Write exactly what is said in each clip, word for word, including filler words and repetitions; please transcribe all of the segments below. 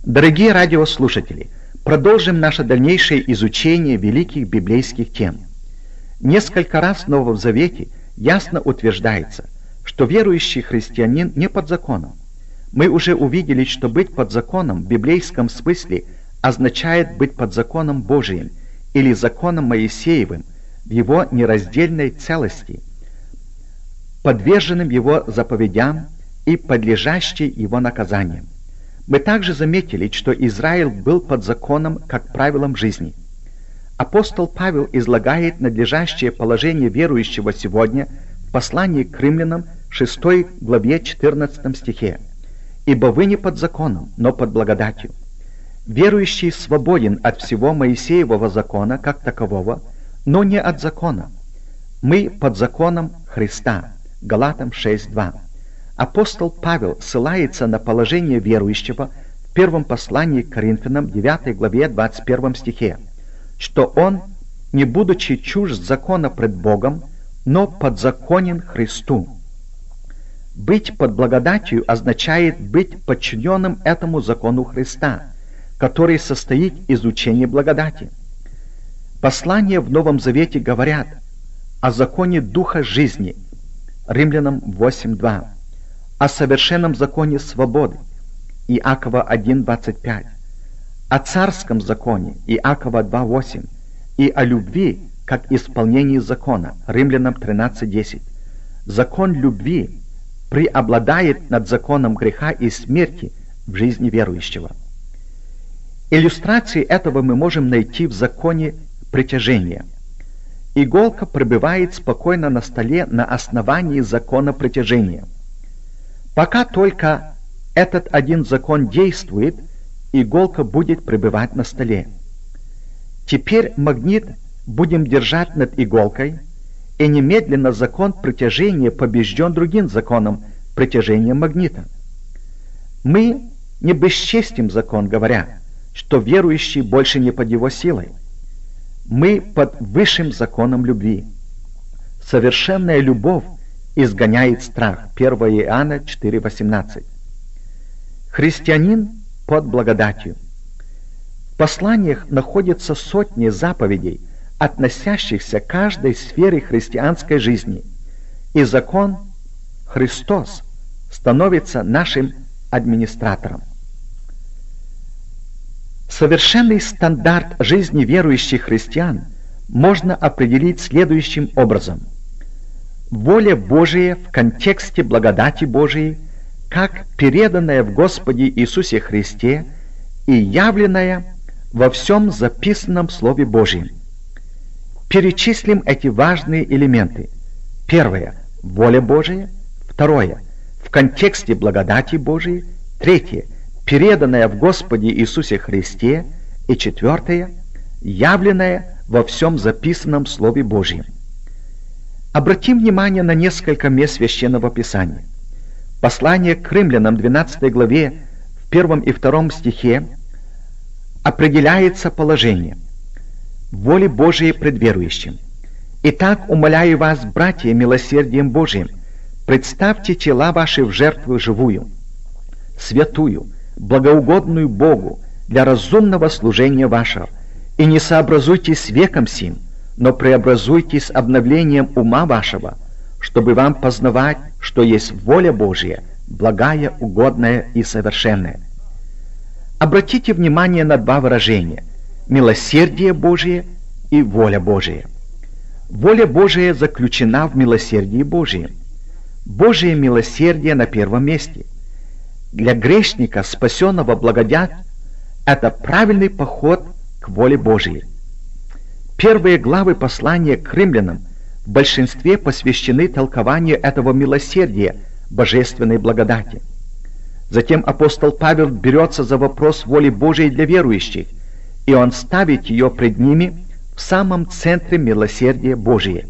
Дорогие радиослушатели, продолжим наше дальнейшее изучение великих библейских тем. Несколько раз в Новом Завете ясно утверждается, что верующий христианин не под законом. Мы уже увидели, что быть под законом в библейском смысле означает быть под законом Божиим или законом Моисеевым в его нераздельной целости, подверженным его заповедям и подлежащий его наказаниям. Мы также заметили, что Израиль был под законом как правилом жизни. Апостол Павел излагает надлежащее положение верующего сегодня в послании к римлянам шестой главе четырнадцатом стихе. «Ибо вы не под законом, но под благодатью. Верующий свободен от всего Моисеевого закона как такового, но не от закона. Мы под законом Христа». Галатам шесть два. Апостол Павел ссылается на положение верующего в первом послании к Коринфянам девятой главе двадцать первом стихе, что он, не будучи чужд закона пред Богом, но подзаконен Христу. Быть под благодатью означает быть подчиненным этому закону Христа, который состоит из учения благодати. Послания в Новом Завете говорят о законе Духа жизни, Римлянам восемь два, о совершенном законе свободы, Иакова один двадцать пять, о царском законе, Иакова два восемь, и о любви как исполнении закона, Римлянам тринадцать десять. Закон любви преобладает над законом греха и смерти в жизни верующего. Иллюстрации этого мы можем найти в законе притяжения. Иголка пребывает спокойно на столе на основании закона притяжения. Пока только этот один закон действует, иголка будет пребывать на столе. Теперь магнит будем держать над иголкой, и немедленно закон притяжения побежден другим законом притяжения магнита. Мы не бесчестим закон, говоря, что верующий больше не под его силой. Мы под высшим законом любви. Совершенная любовь изгоняет страх. первое Иоанна четыре восемнадцать. Христианин под благодатью. В посланиях находятся сотни заповедей, относящихся к каждой сфере христианской жизни, и закон Христос становится нашим администратором. Совершенный стандарт жизни верующих христиан можно определить следующим образом. Воля Божия в контексте благодати Божией, как переданная в Господе Иисусе Христе и явленная во всем записанном Слове Божьем. Перечислим эти важные элементы. Первое – воля Божия. Второе – в контексте благодати Божией. Третье – переданная в Господе Иисусе Христе. И четвертое – явленная во всем записанном Слове Божьем. Обратим внимание на несколько мест Священного Писания. Послание к римлянам двенадцатой главе в первом и втором стихе определяется положение воли Божией пред верующим. «Итак, умоляю вас, братья, милосердием Божиим, представьте тела ваши в жертву живую, святую, благоугодную Богу для разумного служения вашего, и не сообразуйтесь с веком сим, но преобразуйтесь обновлением ума вашего, чтобы вам познавать, что есть воля Божья, благая, угодная и совершенная». Обратите внимание на два выражения – милосердие Божие и воля Божия. Воля Божия заключена в милосердии Божьем. Божие милосердие на первом месте. Для грешника, спасенного благодать, это правильный поход к воле Божией. Первые главы послания к римлянам в большинстве посвящены толкованию этого милосердия, божественной благодати. Затем апостол Павел берется за вопрос воли Божией для верующих, и он ставит ее пред ними в самом центре милосердия Божия.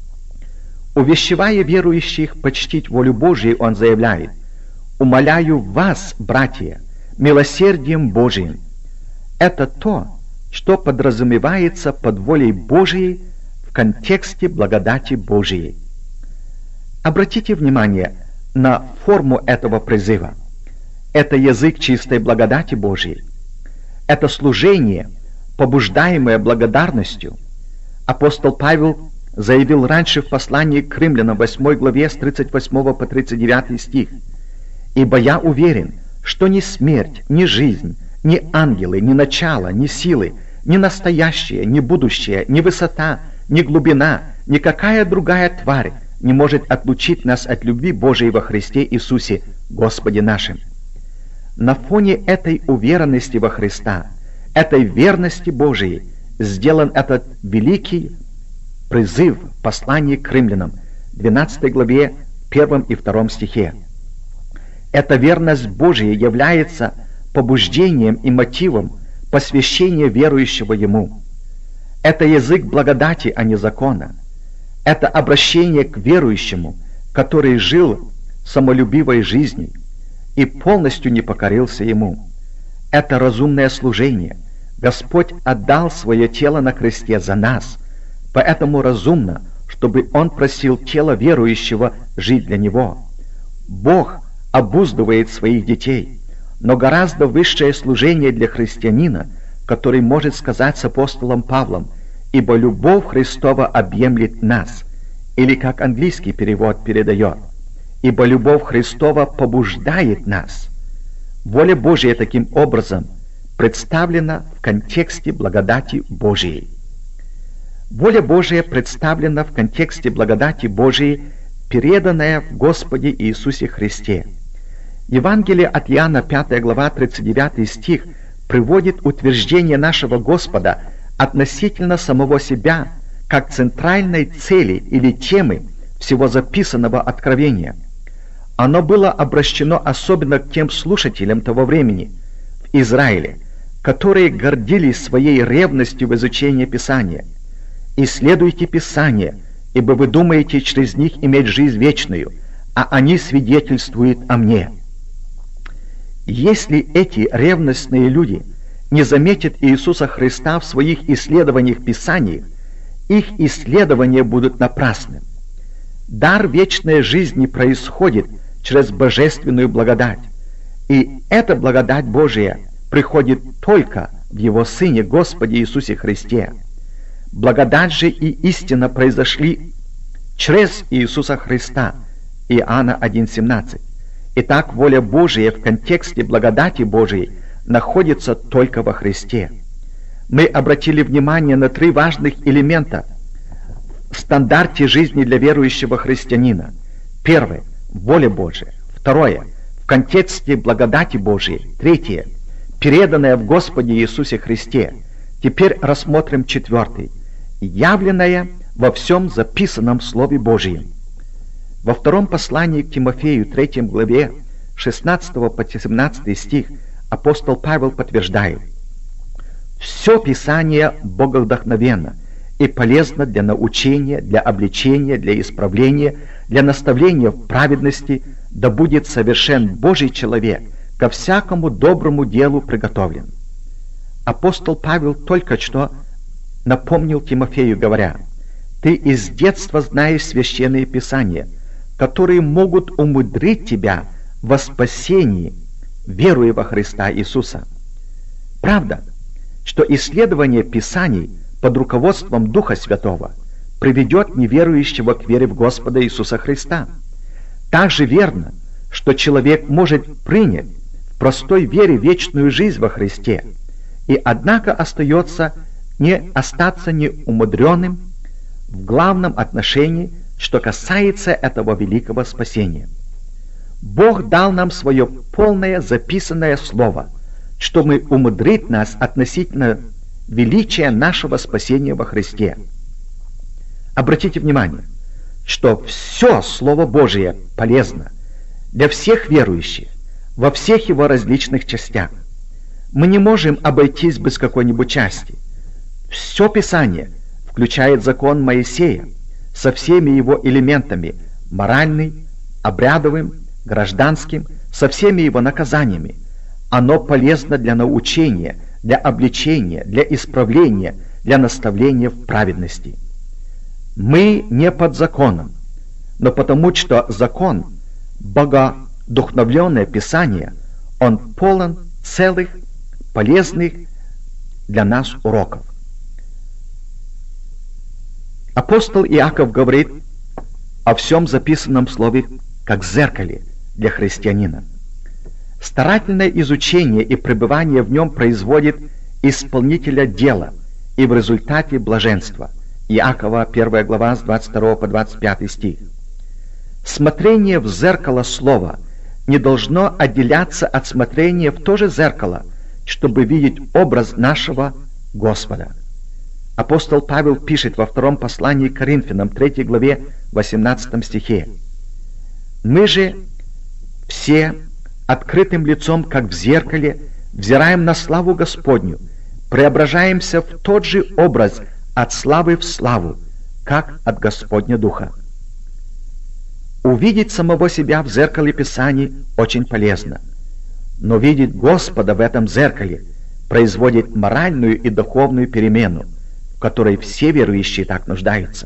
Увещевая верующих почтить волю Божию, он заявляет: «Умоляю вас, братья, милосердием Божиим». Это то, что подразумевается под волей Божией в контексте благодати Божией. Обратите внимание на форму этого призыва. это язык чистой благодати Божьей. Это служение, побуждаемое благодарностью. Апостол Павел заявил раньше в послании к Римлянам восьмой главе с тридцать восьмого по тридцать девятый стих: «Ибо я уверен, что ни смерть, ни жизнь, ни ангелы, ни начало, ни силы, ни настоящее, ни будущее, ни высота, ни глубина, никакая другая тварь не может отлучить нас от любви Божией во Христе Иисусе, Господе нашим». На фоне этой уверенности во Христа, этой верности Божией, сделан этот великий призыв в послании к Римлянам, двенадцатой главе, первом и втором стихе. Эта верность Божия является побуждением и мотивом посвящения верующего Ему. Это язык благодати, а не закона. Это обращение к верующему, который жил самолюбивой жизнью и полностью не покорился Ему. Это разумное служение. Господь отдал свое тело на кресте за нас, поэтому разумно, чтобы Он просил тело верующего жить для Него. Бог обуздывает своих детей, но гораздо высшее служение для христианина, который может сказать с апостолом Павлом: «Ибо любовь Христова объемлет нас», или как английский перевод передает: «Ибо любовь Христова побуждает нас». Воля Божия таким образом представлена в контексте благодати Божией. Воля Божия представлена в контексте благодати Божией, переданная в Господе Иисусе Христе. Евангелие от Иоанна, пятая глава, тридцать девятый стих, приводит утверждение нашего Господа относительно самого себя как центральной цели или темы всего записанного откровения. Оно было обращено особенно к тем слушателям того времени в Израиле, которые гордились своей ревностью в изучении Писания. «Исследуйте Писание, ибо вы думаете через них иметь жизнь вечную, а они свидетельствуют о мне». Если эти ревностные люди не заметят Иисуса Христа в своих исследованиях Писаний, их исследования будут напрасны. Дар вечной жизни происходит через божественную благодать, и эта благодать Божия приходит только в Его Сыне Господе Иисусе Христе. Благодать же и истина произошли через Иисуса Христа. Иоанна один семнадцать. Итак, воля Божия в контексте благодати Божией находится только во Христе. Мы обратили внимание на три важных элемента в стандарте жизни для верующего христианина. Первое – воля Божия. Второе – в контексте благодати Божией. Третье – переданное в Господе Иисусе Христе. Теперь рассмотрим четвертый – явленное во всем записанном Слове Божьем. Во втором послании к Тимофею, третьей главе, шестнадцатого по семнадцатый стих, апостол Павел подтверждает: «Все Писание боговдохновенно и полезно для научения, для обличения, для исправления, для наставления в праведности, да будет совершен Божий человек, ко всякому доброму делу приготовлен». Апостол Павел только что напомнил Тимофею, говоря: «Ты из детства знаешь священные Писания, которые могут умудрить тебя во спасении, веруя во Христа Иисуса». Правда, что исследование Писаний под руководством Духа Святого приведет неверующего к вере в Господа Иисуса Христа. Также верно, что человек может принять в простой вере вечную жизнь во Христе, и однако остается не остаться неумудренным в главном отношении, что касается этого великого спасения. Бог дал нам свое полное записанное Слово, чтобы умудрить нас относительно величия нашего спасения во Христе. Обратите внимание, что все Слово Божие полезно для всех верующих во всех его различных частях. Мы не можем обойтись без какой-нибудь части. Все Писание включает закон Моисея со всеми его элементами: моральный, обрядовым, гражданским, со всеми его наказаниями. Оно полезно для научения, для обличения, для исправления, для наставления в праведности. Мы не под законом, но потому что закон, богодухновленное Писание, Он полон целых, полезных для нас уроков. Апостол Иаков говорит о всем записанном слове как зеркале для христианина. Старательное изучение и пребывание в нем производит исполнителя дела и в результате блаженства. Иакова, первая глава, с двадцать второго по двадцать пятый стих. Смотрение в зеркало слова не должно отделяться от смотрения в то же зеркало, чтобы видеть образ нашего Господа. Апостол Павел пишет во втором послании к Коринфянам, третьей главе, восемнадцатом стихе: «Мы же все открытым лицом, как в зеркале, взираем на славу Господню, преображаемся в тот же образ от славы в славу, как от Господня Духа». Увидеть самого себя в зеркале Писаний очень полезно, но видеть Господа в этом зеркале производит моральную и духовную перемену, в которой все верующие так нуждаются.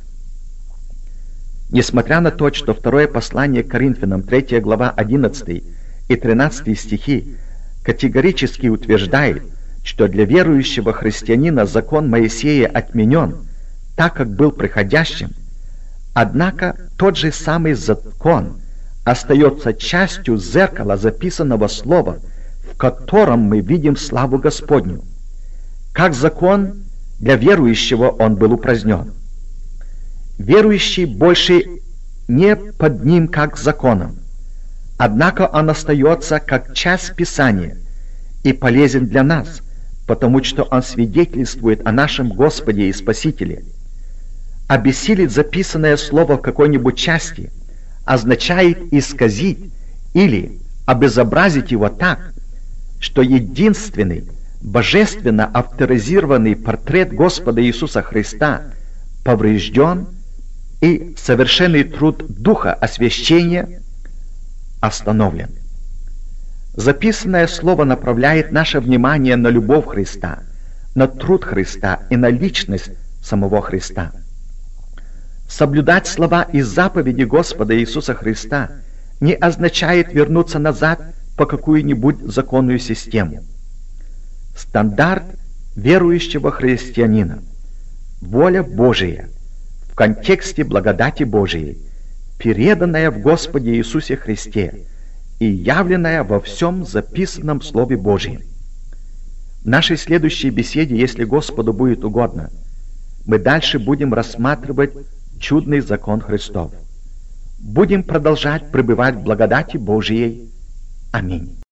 Несмотря на то, что второе послание к Коринфянам, третья глава, одиннадцатый и тринадцатый стихи категорически утверждает, что для верующего христианина закон Моисея отменен, так как был приходящим, однако тот же самый закон остается частью зеркала записанного слова, в котором мы видим славу Господню. Как закон, для верующего он был упразднен. Верующий больше не под ним как законом, однако он остается как часть Писания и полезен для нас, потому что он свидетельствует о нашем Господе и Спасителе. Обессилить записанное слово в какой-нибудь части означает исказить или обезобразить его так, что единственный божественно авторизированный портрет Господа Иисуса Христа поврежден, и совершенный труд Духа освящения остановлен. Записанное слово направляет наше внимание на любовь Христа, на труд Христа и на личность самого Христа. Соблюдать слова и заповеди Господа Иисуса Христа не означает вернуться назад по какую-нибудь законную систему. Стандарт верующего христианина – воля Божия в контексте благодати Божией, переданная в Господе Иисусе Христе и явленная во всем записанном Слове Божьем. В нашей следующей беседе, если Господу будет угодно, мы дальше будем рассматривать чудный закон Христов. Будем продолжать пребывать в благодати Божией. Аминь.